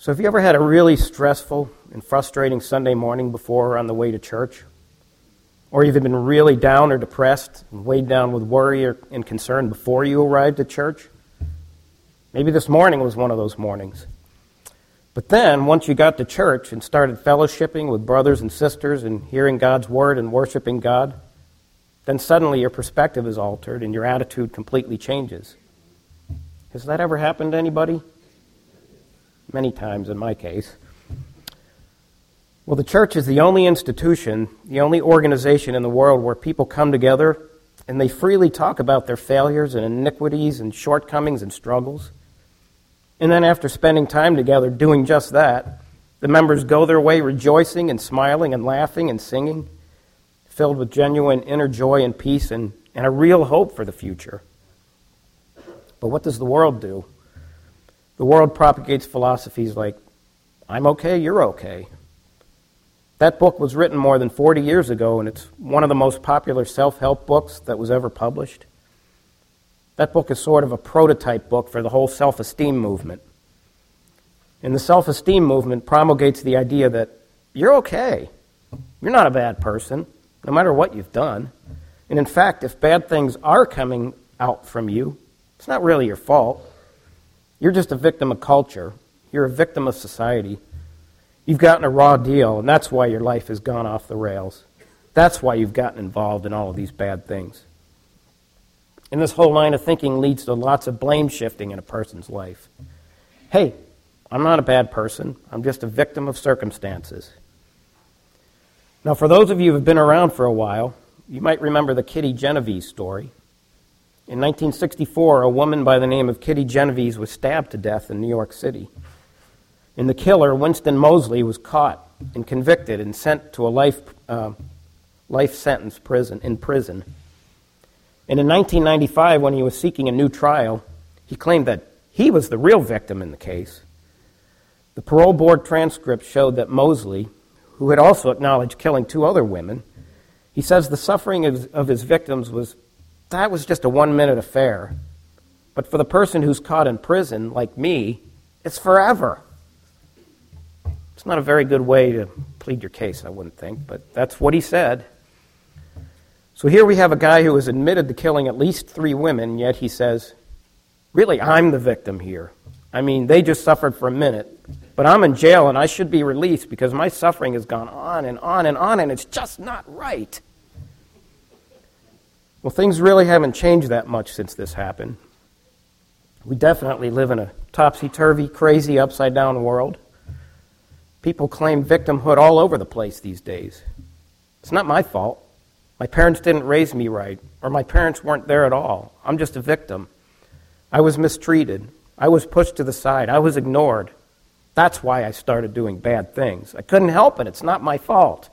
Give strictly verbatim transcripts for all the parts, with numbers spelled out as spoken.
So have you ever had a really stressful and frustrating Sunday morning before or on the way to church? Or you've been really down or depressed and weighed down with worry or, and concern before you arrived at church? Maybe this morning was one of those mornings. But then, once you got to church and started fellowshipping with brothers and sisters and hearing God's word and worshiping God, then suddenly your perspective is altered and your attitude completely changes. Has that ever happened to anybody? Many times in my case. Well, the church is the only institution, the only organization in the world where people come together and they freely talk about their failures and iniquities and shortcomings and struggles. And then after spending time together doing just that, the members go their way rejoicing and smiling and laughing and singing, filled with genuine inner joy and peace and, and a real hope for the future. But what does the world do? The world propagates philosophies like, I'm okay, you're okay. That book was written more than forty years ago, and it's one of the most popular self-help books that was ever published. That book is sort of a prototype book for the whole self-esteem movement. And the self-esteem movement promulgates the idea that you're okay. You're not a bad person, no matter what you've done. And in fact, if bad things are coming out from you, it's not really your fault. You're just a victim of culture. You're a victim of society. You've gotten a raw deal, and that's why your life has gone off the rails. That's why you've gotten involved in all of these bad things. And this whole line of thinking leads to lots of blame shifting in a person's life. Hey, I'm not a bad person. I'm just a victim of circumstances. Now, for those of you who have been around for a while, you might remember the Kitty Genovese story. In nineteen sixty-four, a woman by the name of Kitty Genovese was stabbed to death in New York City. And the killer, Winston Moseley, was caught and convicted and sent to a life uh, life sentence prison in prison. And in nineteen ninety-five, when he was seeking a new trial, he claimed that he was the real victim in the case. The parole board transcript showed that Moseley, who had also acknowledged killing two other women, he says the suffering of, of his victims was, that was just a one-minute affair. But for the person who's caught in prison, like me, it's forever. It's not a very good way to plead your case, I wouldn't think, but that's what he said. So here we have a guy who has admitted to killing at least three women, yet he says, really, I'm the victim here. I mean, they just suffered for a minute, but I'm in jail and I should be released because my suffering has gone on and on and on, and it's just not right. Well, things really haven't changed that much since this happened. We definitely live in a topsy-turvy, crazy, upside-down world. People claim victimhood all over the place these days. It's not my fault. My parents didn't raise me right, or my parents weren't there at all. I'm just a victim. I was mistreated. I was pushed to the side. I was ignored. That's why I started doing bad things. I couldn't help it. It's not my fault.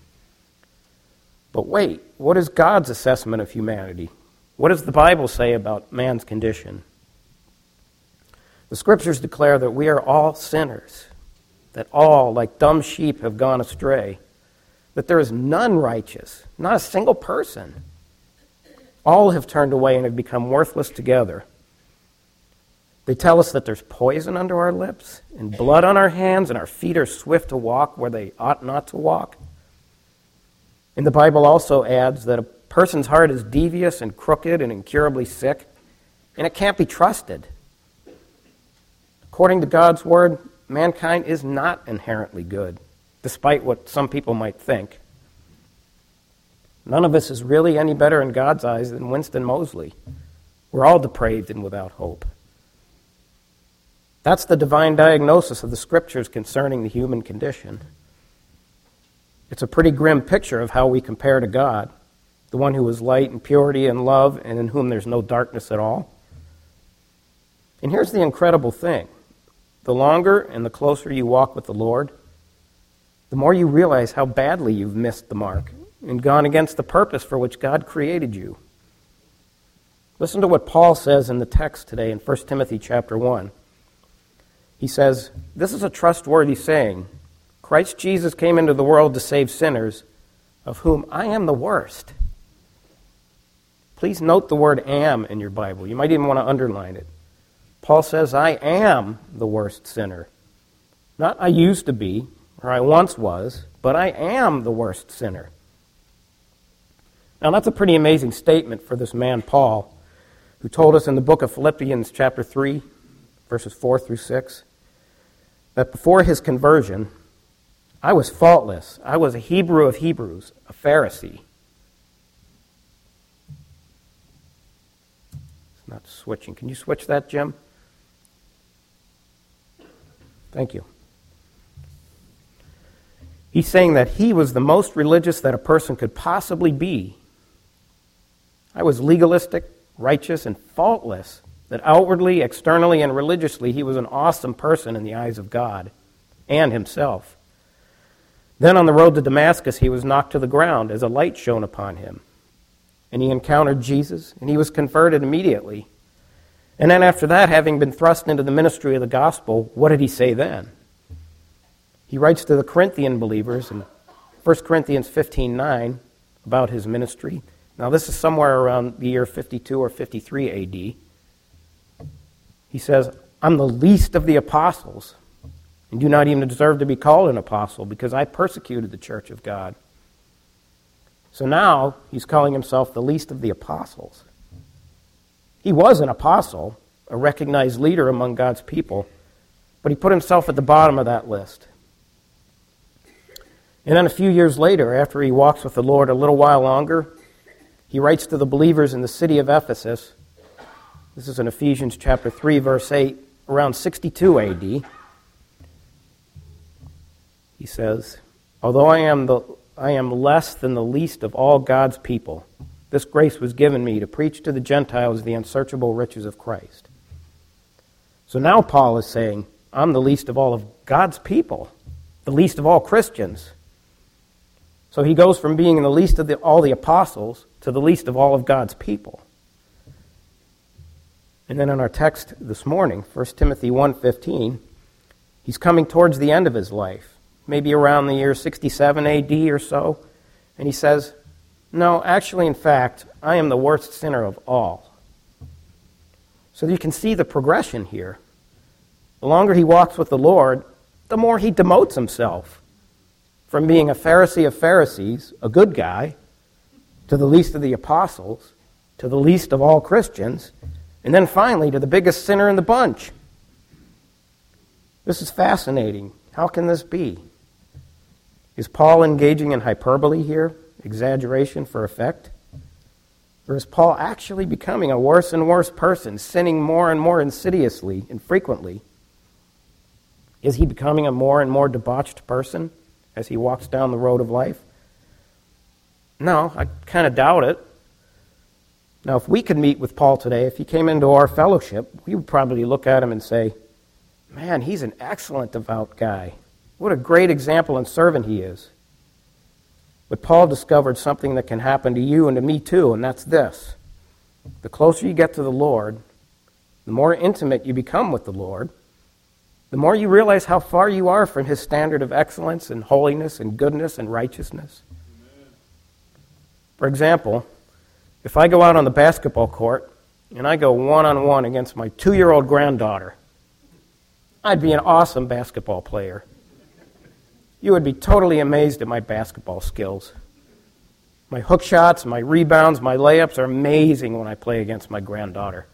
But wait, what is God's assessment of humanity? What does the Bible say about man's condition? The Scriptures declare that we are all sinners, that all, like dumb sheep, have gone astray, that there is none righteous, not a single person. All have turned away and have become worthless together. They tell us that there's poison under our lips and blood on our hands, and our feet are swift to walk where they ought not to walk. And the Bible also adds that a person's heart is devious and crooked and incurably sick, and it can't be trusted. According to God's word, mankind is not inherently good, despite what some people might think. None of us is really any better in God's eyes than Winston Moseley. We're all depraved and without hope. That's the divine diagnosis of the Scriptures concerning the human condition. It's a pretty grim picture of how we compare to God, the one who is light and purity and love and in whom there's no darkness at all. And here's the incredible thing. The longer and the closer you walk with the Lord, the more you realize how badly you've missed the mark and gone against the purpose for which God created you. Listen to what Paul says in the text today in First Timothy chapter one. He says, "This is a trustworthy saying. Christ Jesus came into the world to save sinners, of whom I am the worst." Please note the word am in your Bible. You might even want to underline it. Paul says, I am the worst sinner. Not I used to be, or I once was, but I am the worst sinner. Now that's a pretty amazing statement for this man Paul, who told us in the book of Philippians chapter three, verses four through six, that before his conversion, I was faultless. I was a Hebrew of Hebrews, a Pharisee. It's not switching. Can you switch that, Jim? Thank you. He's saying that he was the most religious that a person could possibly be. I was legalistic, righteous, and faultless, that outwardly, externally, and religiously he was an awesome person in the eyes of God and himself. Then on the road to Damascus, he was knocked to the ground as a light shone upon him. And he encountered Jesus, and he was converted immediately. And then after that, having been thrust into the ministry of the gospel, what did he say then? He writes to the Corinthian believers in First Corinthians fifteen nine about his ministry. Now this is somewhere around the year fifty-two or fifty-three A D. He says, I'm the least of the apostles, and do not even deserve to be called an apostle, because I persecuted the church of God. So now he's calling himself the least of the apostles. He was an apostle, a recognized leader among God's people, but he put himself at the bottom of that list. And then a few years later, after he walks with the Lord a little while longer, he writes to the believers in the city of Ephesus. This is in Ephesians chapter three, verse eight, around sixty-two A D. He says, although I am the I am less than the least of all God's people, this grace was given me to preach to the Gentiles the unsearchable riches of Christ. So now Paul is saying, I'm the least of all of God's people, the least of all Christians. So he goes from being the least of the, all the apostles to the least of all of God's people. And then in our text this morning, First Timothy one fifteen, he's coming towards the end of his life, maybe around the year sixty-seven A D or so, and he says, no, actually, in fact, I am the worst sinner of all. So you can see the progression here. The longer he walks with the Lord, the more he demotes himself from being a Pharisee of Pharisees, a good guy, to the least of the apostles, to the least of all Christians, and then finally to the biggest sinner in the bunch. This is fascinating. How can this be? Is Paul engaging in hyperbole here, exaggeration for effect? Or is Paul actually becoming a worse and worse person, sinning more and more insidiously and frequently? Is he becoming a more and more debauched person as he walks down the road of life? No, I kind of doubt it. Now, if we could meet with Paul today, if he came into our fellowship, we would probably look at him and say, man, he's an excellent devout guy. What a great example and servant he is. But Paul discovered something that can happen to you and to me too, and that's this. The closer you get to the Lord, the more intimate you become with the Lord, the more you realize how far you are from his standard of excellence and holiness and goodness and righteousness. Amen. For example, if I go out on the basketball court and I go one-on-one against my two-year-old granddaughter, I'd be an awesome basketball player. You would be totally amazed at my basketball skills. My hook shots, my rebounds, my layups are amazing when I play against my granddaughter.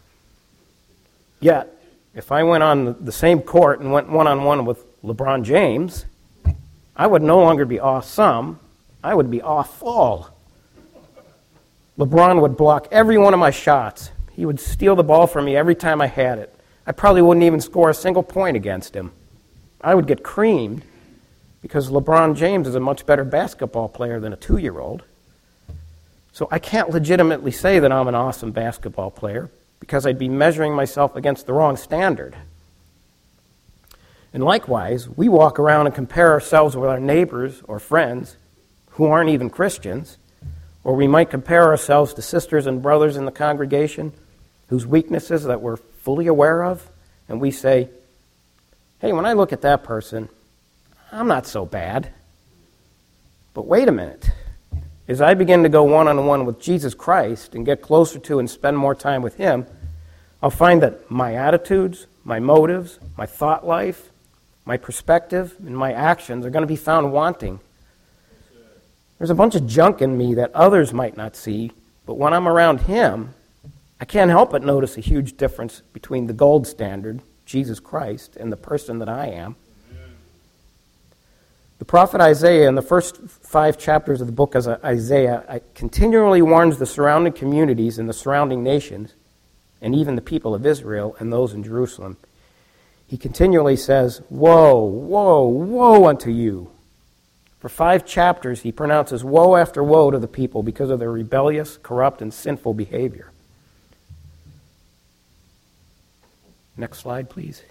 Yet, if I went on the same court and went one-on-one with LeBron James, I would no longer be awesome, I would be awful. LeBron would block every one of my shots. He would steal the ball from me every time I had it. I probably wouldn't even score a single point against him. I would get creamed because LeBron James is a much better basketball player than a two-year-old. So I can't legitimately say that I'm an awesome basketball player because I'd be measuring myself against the wrong standard. And likewise, we walk around and compare ourselves with our neighbors or friends who aren't even Christians, or we might compare ourselves to sisters and brothers in the congregation whose weaknesses that we're fully aware of, and we say, hey, when I look at that person, I'm not so bad. But wait a minute. As I begin to go one-on-one with Jesus Christ and get closer to and spend more time with him, I'll find that my attitudes, my motives, my thought life, my perspective, and my actions are going to be found wanting. There's a bunch of junk in me that others might not see, but when I'm around him, I can't help but notice a huge difference between the gold standard, Jesus Christ, and the person that I am. The prophet Isaiah, in the first five chapters of the book of Isaiah, continually warns the surrounding communities and the surrounding nations, and even the people of Israel and those in Jerusalem. He continually says, woe, woe, woe unto you. For five chapters, he pronounces woe after woe to the people because of their rebellious, corrupt, and sinful behavior. Next slide, please.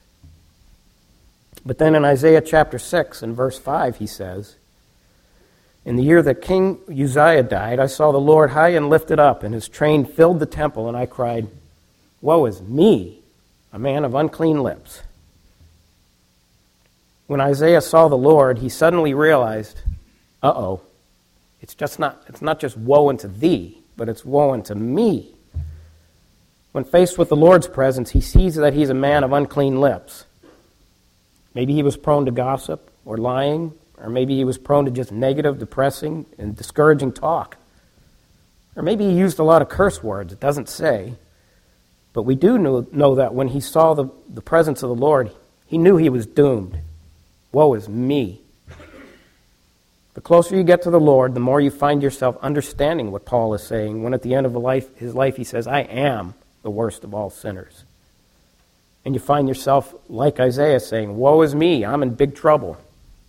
But then in Isaiah chapter six and verse five, he says, in the year that King Uzziah died, I saw the Lord high and lifted up, and his train filled the temple, and I cried, woe is me, a man of unclean lips. When Isaiah saw the Lord, he suddenly realized, uh-oh, it's just not, it's not just woe unto thee, but it's woe unto me. When faced with the Lord's presence, he sees that he's a man of unclean lips. Maybe he was prone to gossip or lying, or maybe he was prone to just negative, depressing, and discouraging talk. Or maybe he used a lot of curse words. It doesn't say. But we do know, know that when he saw the, the presence of the Lord, he knew he was doomed. Woe is me. The closer you get to the Lord, the more you find yourself understanding what Paul is saying when at the end of life, his life he says, I am the worst of all sinners. And you find yourself, like Isaiah, saying, woe is me, I'm in big trouble.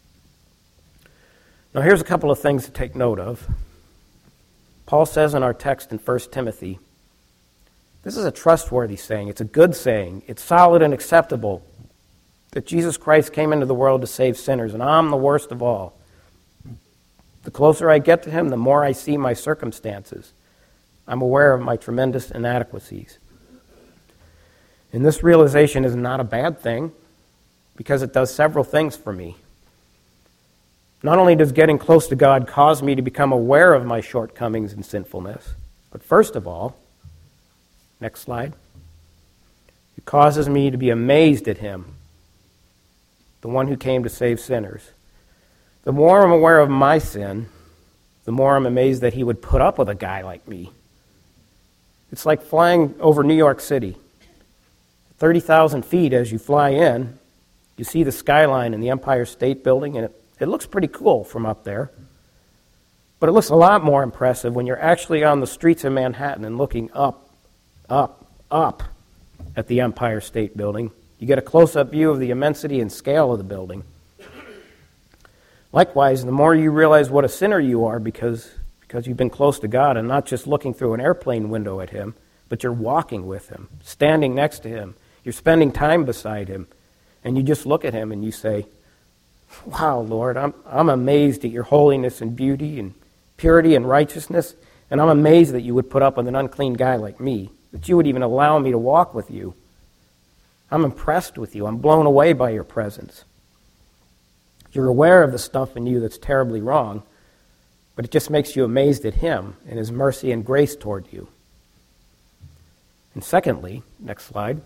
Now here's a couple of things to take note of. Paul says in our text in First Timothy, this is a trustworthy saying, it's a good saying, it's solid and acceptable, that Jesus Christ came into the world to save sinners, and I'm the worst of all. The closer I get to him, the more I see my circumstances. I'm aware of my tremendous inadequacies. And this realization is not a bad thing, because it does several things for me. Not only does getting close to God cause me to become aware of my shortcomings and sinfulness, but first of all, next slide, it causes me to be amazed at him, the one who came to save sinners. The more I'm aware of my sin, the more I'm amazed that he would put up with a guy like me. It's like flying over New York City. thirty thousand feet as you fly in, you see the skyline in the Empire State Building, and it, it looks pretty cool from up there. But it looks a lot more impressive when you're actually on the streets of Manhattan and looking up, up, up at the Empire State Building. You get a close-up view of the immensity and scale of the building. Likewise, the more you realize what a sinner you are because, because you've been close to God and not just looking through an airplane window at him, but you're walking with him, standing next to him, you're spending time beside him, and you just look at him and you say, wow, Lord, I'm, I'm amazed at your holiness and beauty and purity and righteousness, and I'm amazed that you would put up with an unclean guy like me, that you would even allow me to walk with you. I'm impressed with you. I'm blown away by your presence. You're aware of the stuff in you that's terribly wrong, but it just makes you amazed at him and his mercy and grace toward you. And secondly, next slide,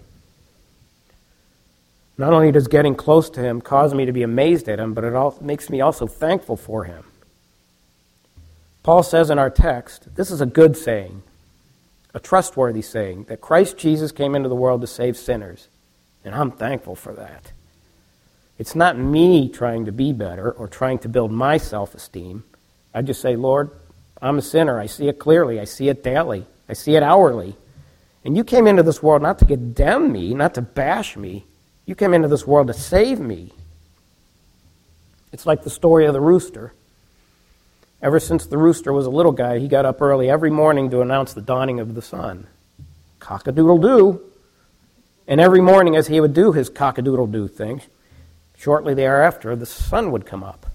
not only does getting close to him cause me to be amazed at him, but it all makes me also thankful for him. Paul says in our text, this is a good saying, a trustworthy saying, that Christ Jesus came into the world to save sinners, and I'm thankful for that. It's not me trying to be better or trying to build my self-esteem. I just say, Lord, I'm a sinner. I see it clearly. I see it daily. I see it hourly. And you came into this world not to condemn me, not to bash me. You came into this world to save me. It's like the story of the rooster. Ever since the rooster was a little guy, he got up early every morning to announce the dawning of the sun. Cock-a-doodle-doo. And every morning as he would do his cock-a-doodle-doo thing, shortly thereafter, the sun would come up.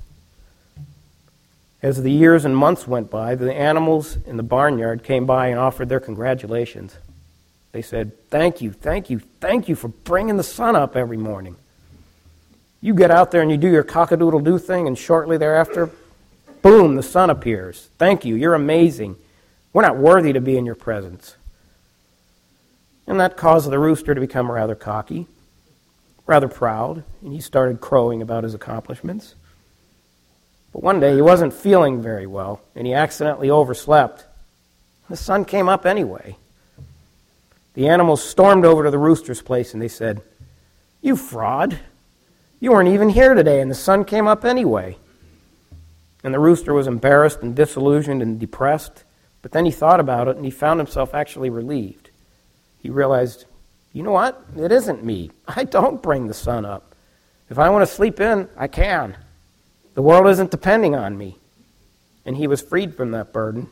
As the years and months went by, the animals in the barnyard came by and offered their congratulations. They said, thank you, thank you, thank you for bringing the sun up every morning. You get out there and you do your cock-a-doodle-doo thing, and shortly thereafter, boom, the sun appears. Thank you, you're amazing. We're not worthy to be in your presence. And that caused the rooster to become rather cocky. rather proud, and he started crowing about his accomplishments. But one day he wasn't feeling very well, and he accidentally overslept. The sun came up anyway. The animals stormed over to the rooster's place, and they said, "You fraud! You weren't even here today, and the sun came up anyway." And the rooster was embarrassed and disillusioned and depressed, but then he thought about it, and he found himself actually relieved. He realized, you know what? It isn't me. I don't bring the sun up. If I want to sleep in, I can. The world isn't depending on me. And he was freed from that burden.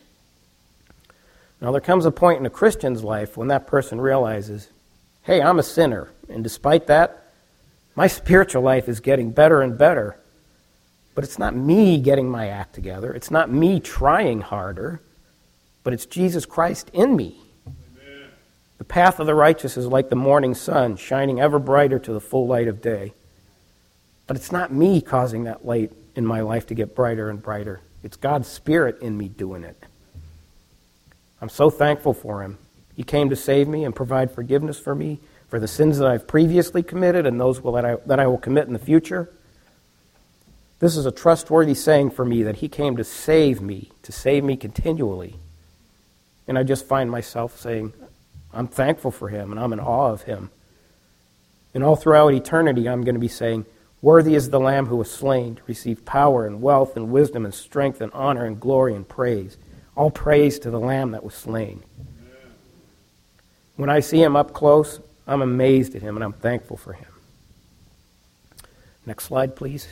Now, there comes a point in a Christian's life when that person realizes, hey, I'm a sinner, and despite that, my spiritual life is getting better and better. But it's not me getting my act together. It's not me trying harder, but it's Jesus Christ in me. Amen. The path of the righteous is like the morning sun, shining ever brighter to the full light of day. But it's not me causing that light in my life to get brighter and brighter. It's God's Spirit in me doing it. I'm so thankful for him. He came to save me and provide forgiveness for me for the sins that I've previously committed and those that I, that I will commit in the future. This is a trustworthy saying for me that he came to save me, to save me continually. And I just find myself saying, I'm thankful for him and I'm in awe of him. And all throughout eternity, I'm going to be saying, worthy is the Lamb who was slain to receive power and wealth and wisdom and strength and honor and glory and praise. All praise to the Lamb that was slain. Amen. When I see him up close, I'm amazed at him and I'm thankful for him. Next slide, please.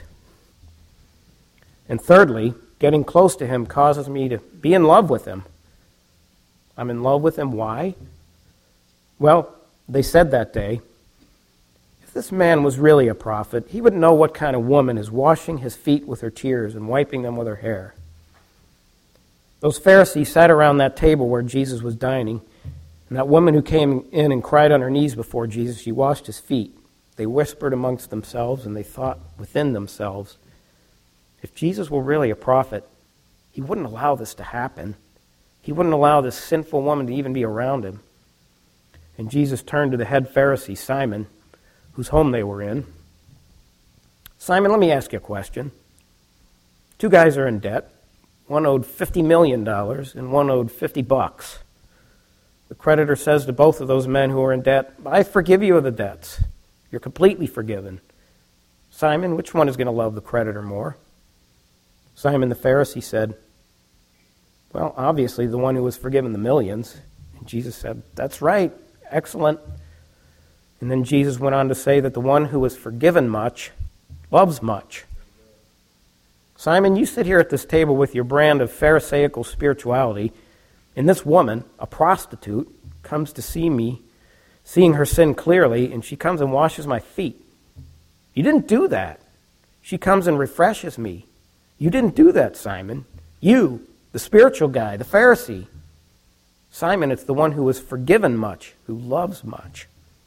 And thirdly, getting close to him causes me to be in love with him. I'm in love with him. Why? Well, they said that day, if this man was really a prophet, he would know what kind of woman is washing his feet with her tears and wiping them with her hair. Those Pharisees sat around that table where Jesus was dining, and that woman who came in and cried on her knees before Jesus, she washed his feet. They whispered amongst themselves, and they thought within themselves, if Jesus were really a prophet, he wouldn't allow this to happen. He wouldn't allow this sinful woman to even be around him. And Jesus turned to the head Pharisee, Simon, whose home they were in. Simon, let me ask you a question. Two guys are in debt. One owed fifty million dollars and one owed fifty bucks. The creditor says to both of those men who are in debt, I forgive you of the debts. You're completely forgiven. Simon, which one is going to love the creditor more? Simon the Pharisee said, well, obviously the one who was forgiven the millions. And Jesus said, that's right, excellent. And then Jesus went on to say that the one who was forgiven much loves much. Simon, you sit here at this table with your brand of Pharisaical spirituality, and this woman, a prostitute, comes to see me, seeing her sin clearly, and she comes and washes my feet. You didn't do that. She comes and refreshes me. You didn't do that, Simon. You, the spiritual guy, the Pharisee. Simon, it's the one who was forgiven much, who loves much.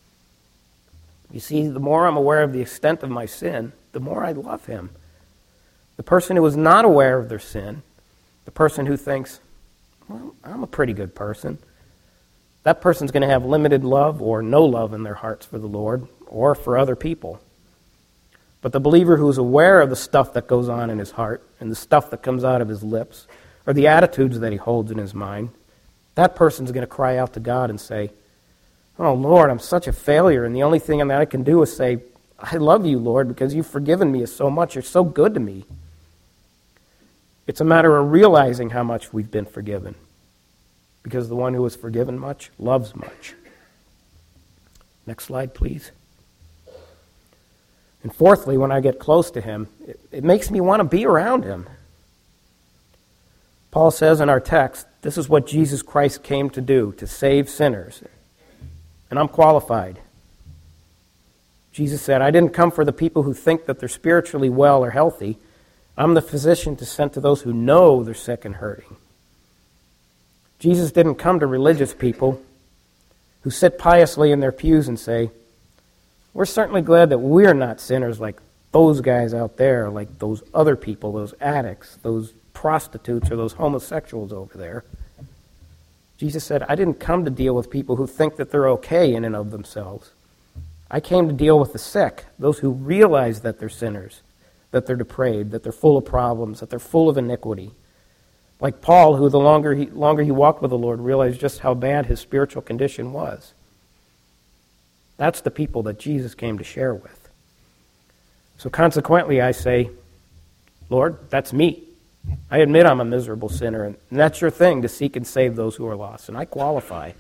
You see, the more I'm aware of the extent of my sin, the more I love him. The person who is not aware of their sin, the person who thinks, well, I'm a pretty good person, that person's going to have limited love or no love in their hearts for the Lord or for other people. But the believer who is aware of the stuff that goes on in his heart and the stuff that comes out of his lips or the attitudes that he holds in his mind, that person's going to cry out to God and say, oh, Lord, I'm such a failure, and the only thing that I can do is say, I love you, Lord, because you've forgiven me so much. You're so good to me. It's a matter of realizing how much we've been forgiven, because the one who is forgiven much loves much. Next slide, please. And fourthly, when I get close to him, it, it makes me want to be around him. Paul says in our text, this is what Jesus Christ came to do, to save sinners. And I'm qualified. Jesus said, I didn't come for the people who think that they're spiritually well or healthy. I'm the physician to send to those who know they're sick and hurting. Jesus didn't come to religious people who sit piously in their pews and say, we're certainly glad that we're not sinners like those guys out there, like those other people, those addicts, those prostitutes, or those homosexuals over there. Jesus said, I didn't come to deal with people who think that they're okay in and of themselves. I came to deal with the sick, those who realize that they're sinners, that they're depraved, that they're full of problems, that they're full of iniquity. Like Paul, who the longer he, longer he walked with the Lord, realized just how bad his spiritual condition was. That's the people that Jesus came to share with. So consequently, I say, Lord, that's me. I admit I'm a miserable sinner, and that's your thing, to seek and save those who are lost, and I qualify.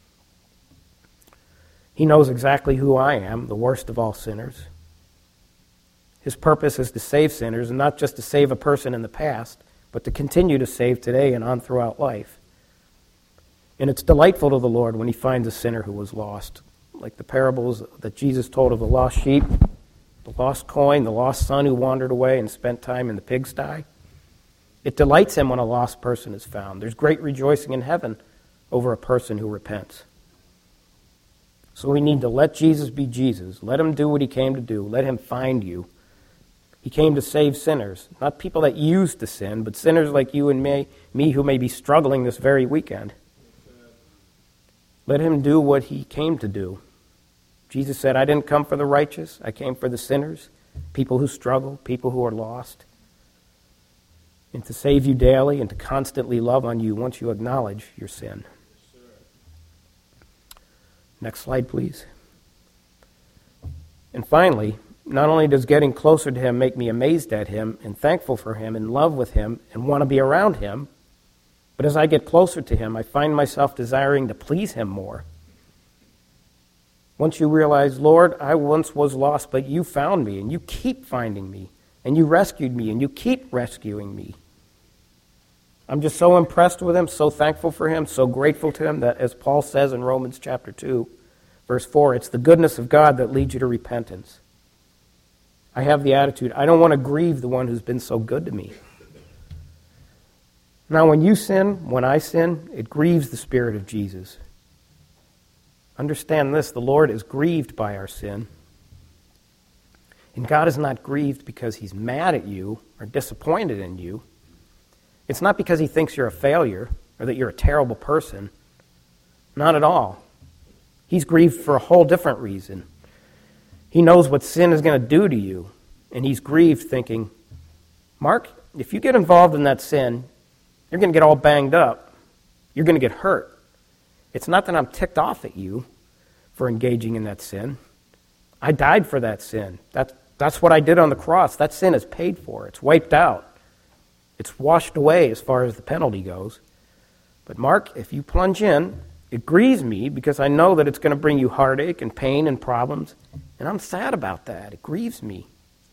He knows exactly who I am, the worst of all sinners. His purpose is to save sinners, and not just to save a person in the past, but to continue to save today and on throughout life. And it's delightful to the Lord when he finds a sinner who was lost, like the parables that Jesus told of the lost sheep, the lost coin, the lost son who wandered away and spent time in the pigsty. It delights him when a lost person is found. There's great rejoicing in heaven over a person who repents. So we need to let Jesus be Jesus. Let him do what he came to do. Let him find you. He came to save sinners, not people that used to sin, but sinners like you and me, me who may be struggling this very weekend. Let him do what he came to do. Jesus said, I didn't come for the righteous. I came for the sinners, people who struggle, people who are lost, and to save you daily and to constantly love on you once you acknowledge your sin. Next slide, please. And finally, not only does getting closer to him make me amazed at him and thankful for him, in love with him, and want to be around him, but as I get closer to him, I find myself desiring to please him more. Once you realize, Lord, I once was lost, but you found me, and you keep finding me, and you rescued me, and you keep rescuing me. I'm just so impressed with him, so thankful for him, so grateful to him that, as Paul says in Romans chapter two, verse four, it's the goodness of God that leads you to repentance. I have the attitude, I don't want to grieve the one who's been so good to me. Now, when you sin, when I sin, it grieves the Spirit of Jesus. Understand this, the Lord is grieved by our sin. And God is not grieved because he's mad at you or disappointed in you. It's not because he thinks you're a failure or that you're a terrible person. Not at all. He's grieved for a whole different reason. He knows what sin is going to do to you, and he's grieved thinking, Mark, if you get involved in that sin, you're going to get all banged up. You're going to get hurt. It's not that I'm ticked off at you for engaging in that sin. I died for that sin. That, that's what I did on the cross. That sin is paid for. It's wiped out. It's washed away as far as the penalty goes. But Mark, if you plunge in, it grieves me because I know that it's going to bring you heartache and pain and problems, and I'm sad about that. It grieves me.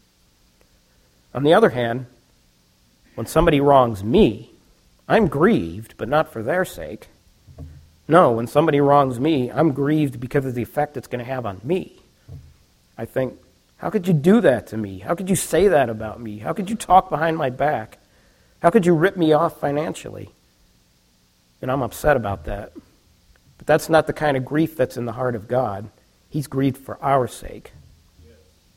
On the other hand, when somebody wrongs me, I'm grieved, but not for their sake. No, when somebody wrongs me, I'm grieved because of the effect it's going to have on me. I think, how could you do that to me? How could you say that about me? How could you talk behind my back? How could you rip me off financially? And I'm upset about that. But that's not the kind of grief that's in the heart of God. He's grieved for our sake. Yes.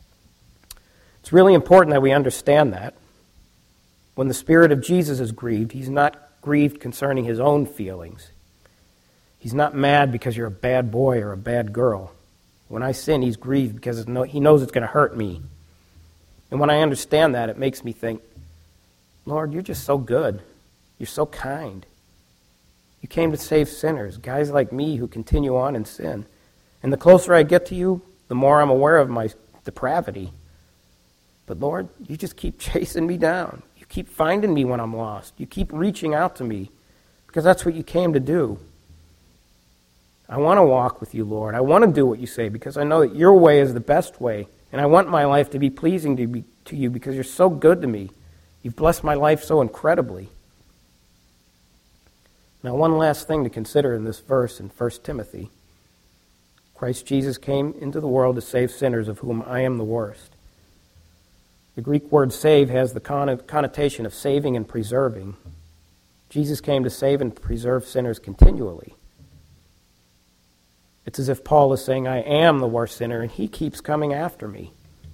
It's really important that we understand that. When the Spirit of Jesus is grieved, he's not grieved concerning his own feelings. He's not mad because you're a bad boy or a bad girl. When I sin, he's grieved because he knows it's going to hurt me. And when I understand that, it makes me think, Lord, you're just so good. You're so kind. You came to save sinners, guys like me who continue on in sin. And the closer I get to you, the more I'm aware of my depravity. But Lord, you just keep chasing me down. You keep finding me when I'm lost. You keep reaching out to me because that's what you came to do. I want to walk with you, Lord. I want to do what you say because I know that your way is the best way. And I want my life to be pleasing to, be, to you because you're so good to me. You've blessed my life so incredibly. Now, one last thing to consider in this verse in First Timothy. Christ Jesus came into the world to save sinners, of whom I am the worst. The Greek word save has the connotation of saving and preserving. Jesus came to save and preserve sinners continually. It's as if Paul is saying, I am the worst sinner, and he keeps coming after me.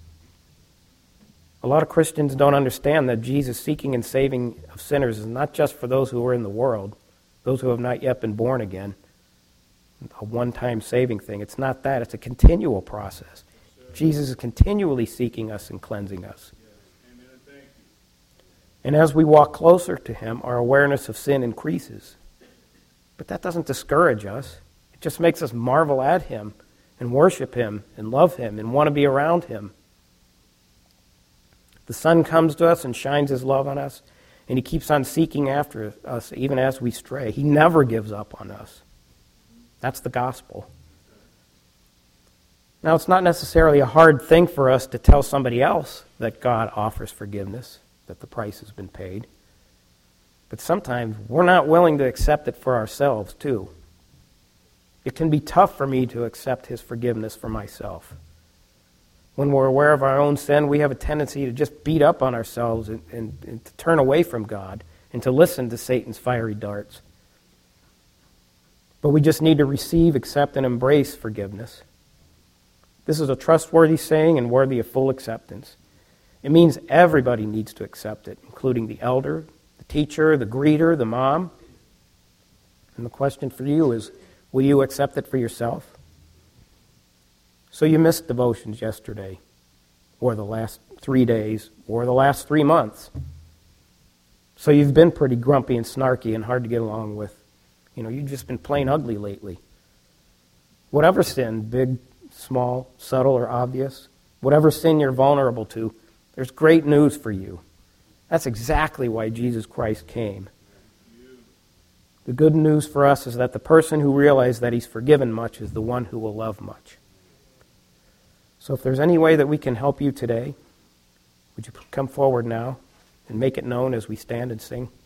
A lot of Christians don't understand that Jesus' seeking and saving of sinners is not just for those who are in the world, those who have not yet been born again, a one-time saving thing. It's not that. It's a continual process. Jesus is continually seeking us and cleansing us. And as we walk closer to him, our awareness of sin increases. But that doesn't discourage us. It just makes us marvel at him and worship him and love him and want to be around him. The Son comes to us and shines his love on us, and he keeps on seeking after us even as we stray. He never gives up on us. That's the gospel. Now, it's not necessarily a hard thing for us to tell somebody else that God offers forgiveness, that the price has been paid. But sometimes we're not willing to accept it for ourselves, too. It can be tough for me to accept his forgiveness for myself. When we're aware of our own sin, we have a tendency to just beat up on ourselves and, and, and to turn away from God and to listen to Satan's fiery darts. But we just need to receive, accept, and embrace forgiveness. This is a trustworthy saying and worthy of full acceptance. It means everybody needs to accept it, including the elder, the teacher, the greeter, the mom. And the question for you is, will you accept it for yourself? So you missed devotions yesterday, or the last three days, or the last three months. So you've been pretty grumpy and snarky and hard to get along with. You know, you've just been plain ugly lately. Whatever sin, big, small, subtle, or obvious, whatever sin you're vulnerable to, there's great news for you. That's exactly why Jesus Christ came. The good news for us is that the person who realizes that he's forgiven much is the one who will love much. So if there's any way that we can help you today, would you come forward now and make it known as we stand and sing?